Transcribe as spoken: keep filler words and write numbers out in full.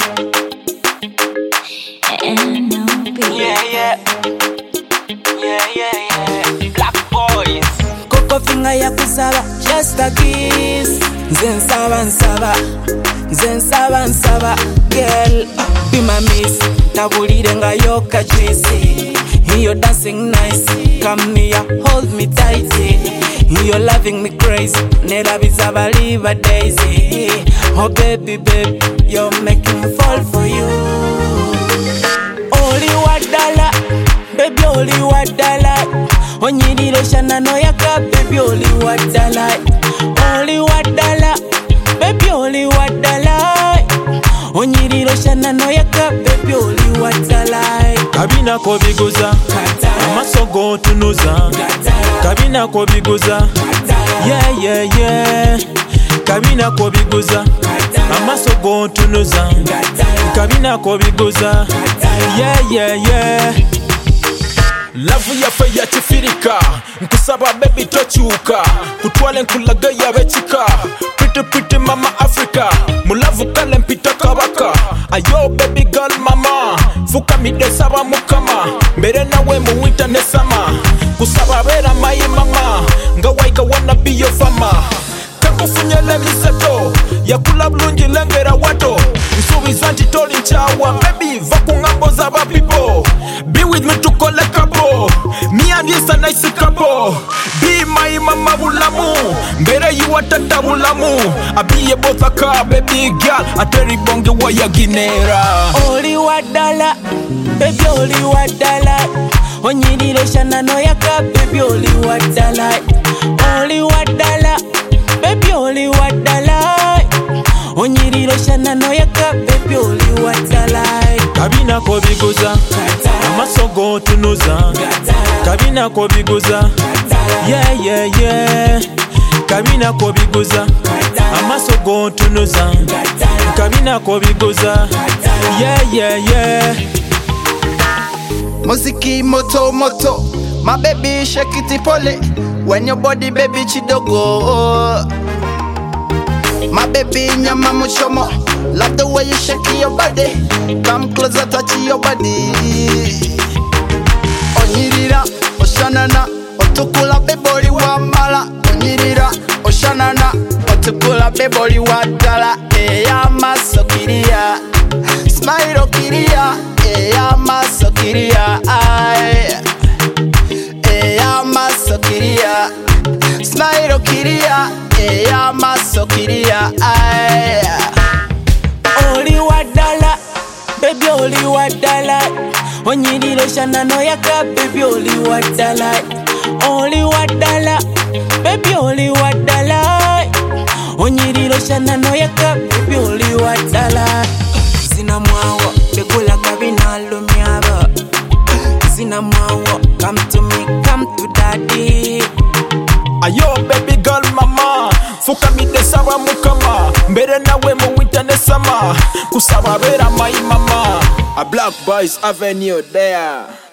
N O B. Yeah, yeah. Yeah, yeah, yeah. Black boys. Coco finger ya kusaba, just a kiss. Zen saba nsaba, zen saba nsaba. Girl, be my miss. Tabulire nga yoka juicy. You're dancing nice. Come near, hold me tight. You're loving me crazy. Nera bizaba live daisy. Oh baby, baby, you're making me fall for you. Only one dollar, baby, only one dollar. Onyiriro shana no yaka, baby, only one dollar. Only one dollar, baby, only one dollar. Onyiriro shana no yaka, baby, only one dollar. Kabina ko biguza, amaso go tunuza. Kabina ko biguza, yeah yeah yeah. Kabina ko biguza, amaso go tunuza. Kabina ko biguza, yeah yeah yeah. Lavu ya fe ya chifirika, nkusaba baby tochuka. Kutwale nkulaga ya bechika, pretty pretty mama Africa. Mulavu kale mpita kabaka, ayo baby girl mama. Fuka mide saba mukama, mbere nawe mu winter ne summer. Kusaba bera mai mama, nga waika wanna be your fama. Kakufunyele miseto, ya kula blungi lengera wato. Nsubiza ntitoli nchawa, baby vaku ngambo za ba people. Be with me to collect couple. Me and you a nice couple. Be my mama bulamu, mbere you watata bulamu. I be a both a car, baby girl. I tell you bonge wa ya ginera. Only one dollar, baby, only one dollar. Onyiriro shana no yaka, baby, only one dollar. Only one dollar, baby, only one dollar. Onyiriro shana no yaka, baby, only one dollar. Kabina ko biguza, amaso go tunuza. Kabina ko biguza, yeah yeah yeah. Kabina ko biguza, amaso go tunuza. Kabina ko biguza, yeah yeah yeah. Muziki moto moto, my baby shake it pole. When your body baby chidogo, my baby nyama muchomo. Love the way you shake your body. Come closer, touch your body. Onyirira, oshanana, otukula bebori wa mala. Onyirira, oshanana, otukula bebori wa dala. Eya masokiria, smile okiria. Eya masokiria, ay. Eya masokiria, smile okiria. Eya masokiria, ay. Only one dollar, baby, only one dollar. Onyiriro shana no yaka, baby, only one dollar. Only one dollar, baby, only one dollar. Onyiriro shana no yaka, baby, only one dollar. Zina mwawo, begula kabina lumiaba. Zina mwawo, come to me, come to daddy. Ayo baby girl mama, fuka mide saba mukama. Mbere nawe mu winter ne summer. Kusaba bera mai mama. A Black Boys Avenue there.